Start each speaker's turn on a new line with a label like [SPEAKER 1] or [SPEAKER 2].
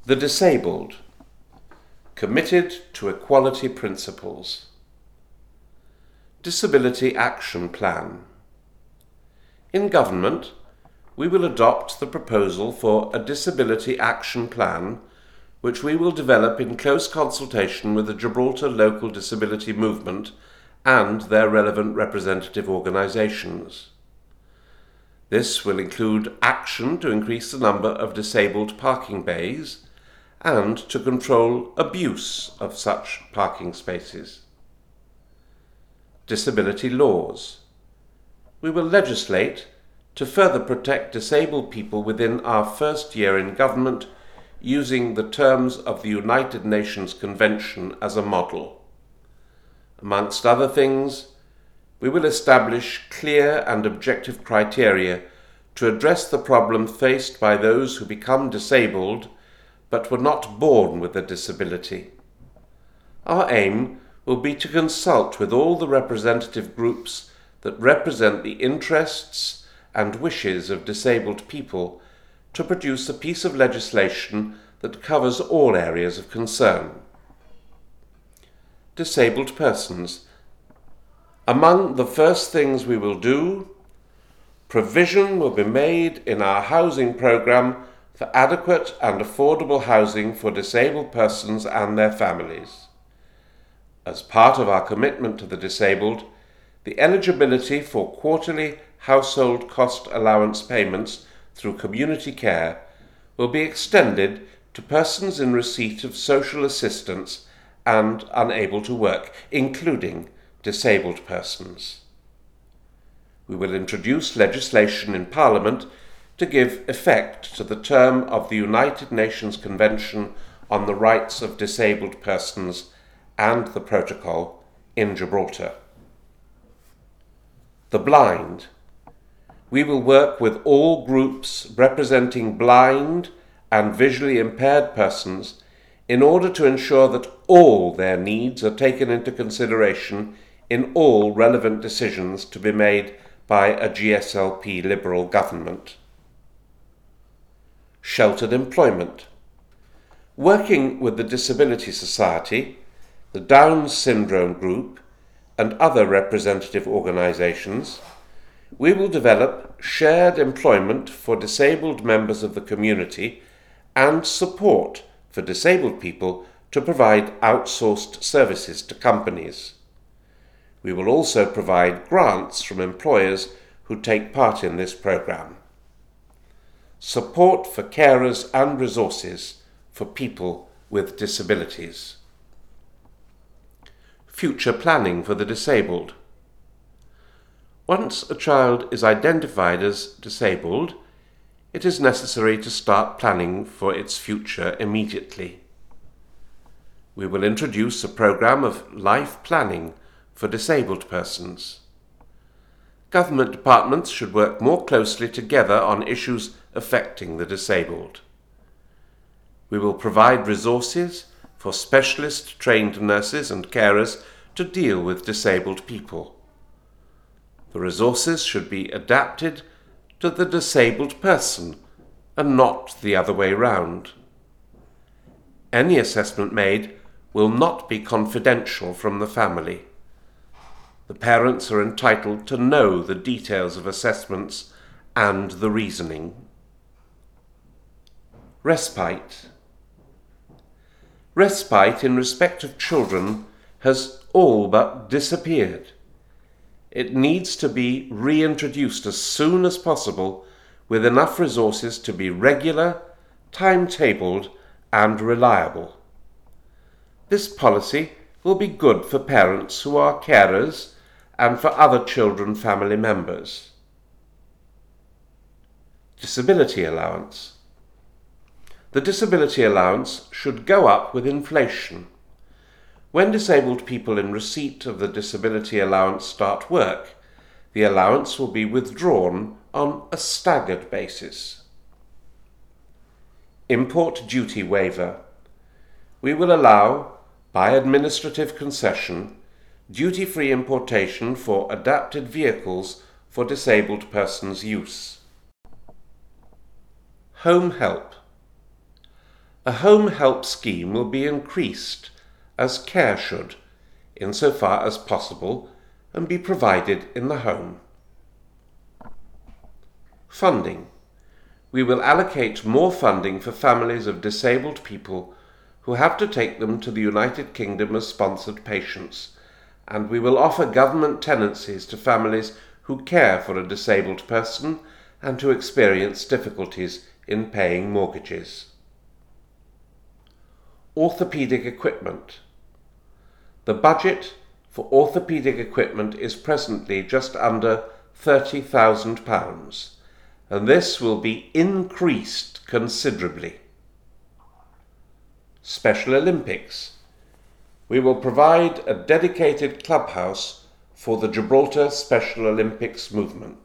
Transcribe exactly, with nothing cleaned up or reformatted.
[SPEAKER 1] The disabled, committed to equality principles. Disability Action Plan. In government, we will adopt the proposal for a Disability Action Plan, which we will develop in close consultation with the Gibraltar local disability movement and their relevant representative organisations. This will include action to increase the number of disabled parking bays and to control abuse of such parking spaces. Disability laws. We will legislate to further protect disabled people within our first year in government using the terms of the United Nations Convention as a model. Amongst other things, we will establish clear and objective criteria to address the problem faced by those who become disabled but were not born with a disability. Our aim will be to consult with all the representative groups that represent the interests and wishes of disabled people to produce a piece of legislation that covers all areas of concern. Disabled persons. Among the first things we will do, provision will be made in our housing programme for adequate and affordable housing for disabled persons and their families. As part of our commitment to the disabled, the eligibility for quarterly household cost allowance payments through community care will be extended to persons in receipt of social assistance and unable to work, including disabled persons. We will introduce legislation in Parliament to give effect to the term of the United Nations Convention on the Rights of Disabled Persons and the Protocol in Gibraltar. The blind. We will work with all groups representing blind and visually impaired persons in order to ensure that all their needs are taken into consideration in all relevant decisions to be made by a G S L P Liberal government. Sheltered employment. Working with the Disability Society, the Down Syndrome Group, and other representative organisations, we will develop shared employment for disabled members of the community and support for disabled people to provide outsourced services to companies. We will also provide grants from employers who take part in this programme. Support for carers and resources for people with disabilities. Future planning for the disabled. Once a child is identified as disabled, it is necessary to start planning for its future immediately. We will introduce a programme of life planning for disabled persons. Government departments should work more closely together on issues affecting the disabled. We will provide resources for specialist trained nurses and carers to deal with disabled people. The resources should be adapted to the disabled person and not the other way round. Any assessment made will not be confidential from the family. The parents are entitled to know the details of assessments and the reasoning. Respite. Respite in respect of children has all but disappeared. It needs to be reintroduced as soon as possible with enough resources to be regular, timetabled and reliable. This policy will be good for parents who are carers and for other children family members. Disability allowance. The disability allowance should go up with inflation. When disabled people in receipt of the disability allowance start work, the allowance will be withdrawn on a staggered basis. Import duty waiver. We will allow, by administrative concession, duty-free importation for adapted vehicles for disabled persons' use. Home help. A home help scheme will be increased, as care should, insofar as possible, and be provided in the home. Funding. We will allocate more funding for families of disabled people who have to take them to the United Kingdom as sponsored patients, and we will offer government tenancies to families who care for a disabled person and who experience difficulties in paying mortgages. Orthopaedic equipment. The budget for orthopaedic equipment is presently just under thirty thousand pounds, and this will be increased considerably. Special Olympics. We will provide a dedicated clubhouse for the Gibraltar Special Olympics movement.